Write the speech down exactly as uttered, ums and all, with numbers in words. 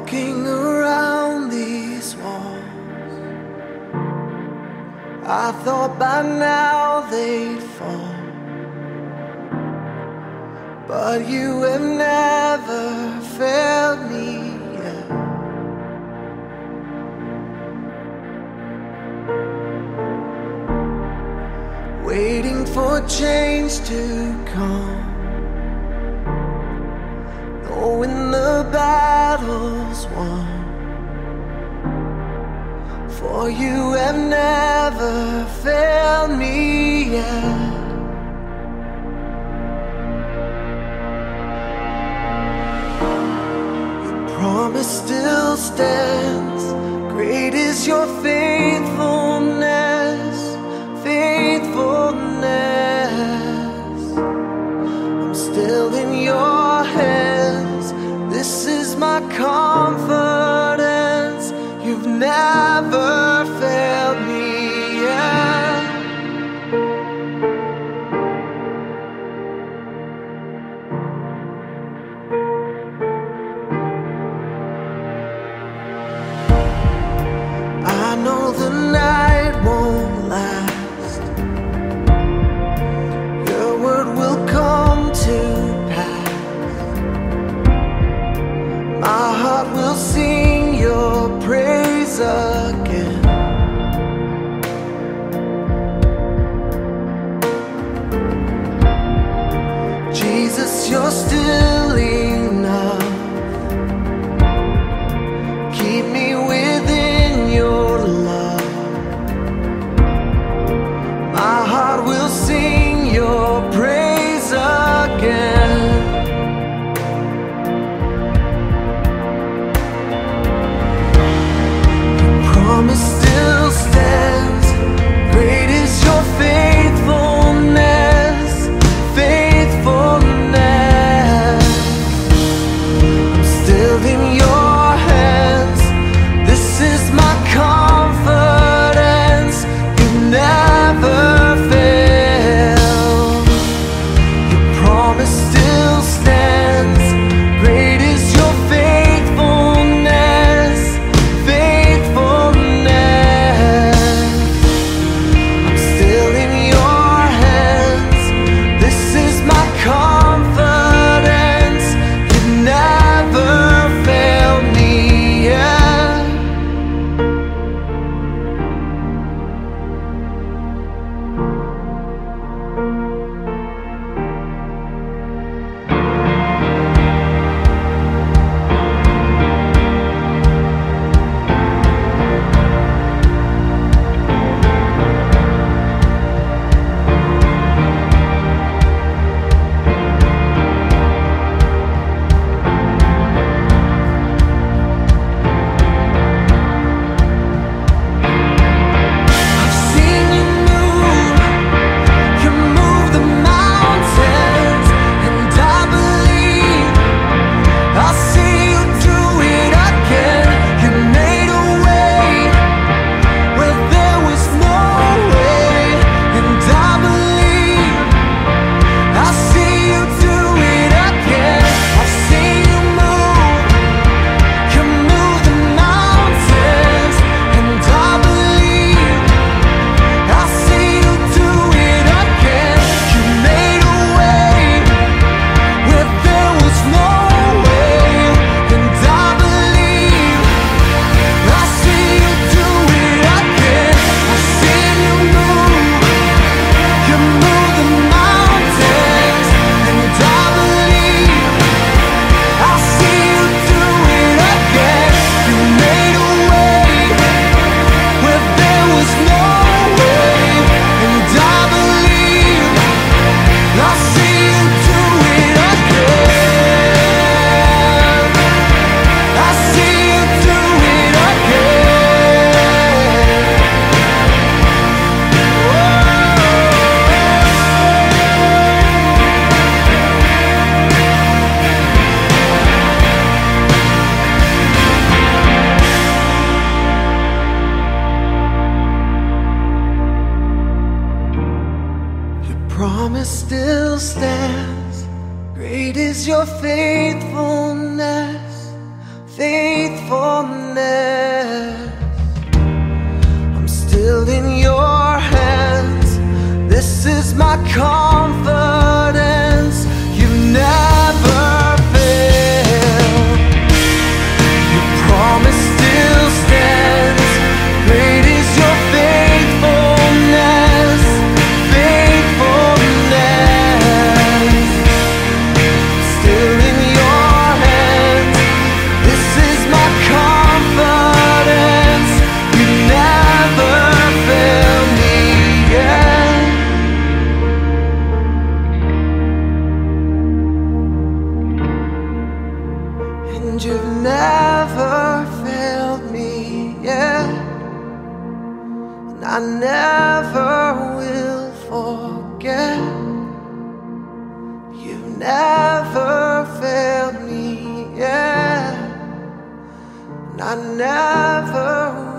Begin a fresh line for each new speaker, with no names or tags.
Walking around these walls, I thought by now they'd fall, but you have never failed me yet. Waiting for change to come, knowing the battle's won, for you have never failed me yet. Your promise still stands, great is your faithfulness, faithfulness. I'm still in your hands, this is my confidence. You've never failed me yet. I know the night won't last, your word will come to my heart will sing your praise again. Jesus, you're still enough. Keep me within your love. My heart will sing your praise again. Promise still stands, great is your faithfulness, faithfulness. I'm still in your hands, this is my confidence. You never fail. Your promise still stands, great is your faithfulness, faithfulness. Great is your faithfulness, faithfulness. I'm still in your hands. This is my confidence. You never fail. Your promise still stands. Great is your faithfulness. Faithfulness. Still in your hands. This is my confidence. You never fail me yet. And you've never failed me yet. And I never will forget. You've never failed me yet. And I never will.